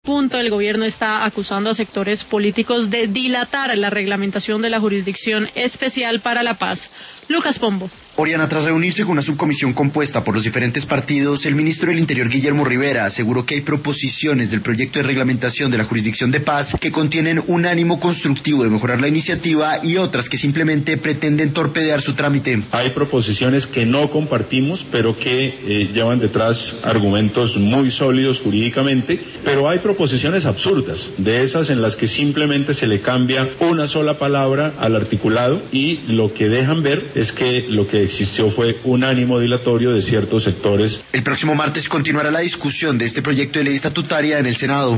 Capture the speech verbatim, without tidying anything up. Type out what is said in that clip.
Punto, el gobierno está acusando a sectores políticos de dilatar la reglamentación de la Jurisdicción Especial para la Paz. Lucas Pombo. Oriana, tras reunirse con una subcomisión compuesta por los diferentes partidos, el ministro del Interior, Guillermo Rivera, aseguró que hay proposiciones del proyecto de reglamentación de la Jurisdicción de Paz que contienen un ánimo constructivo de mejorar la iniciativa y otras que simplemente pretenden torpedear su trámite. Hay proposiciones que no compartimos, pero que eh, llevan detrás argumentos muy sólidos jurídicamente, pero hay proposiciones absurdas, de esas en las que simplemente se le cambia una sola palabra al articulado y lo que dejan ver es que lo que existió fue un ánimo dilatorio de ciertos sectores. El próximo martes continuará la discusión de este proyecto de ley estatutaria en el Senado.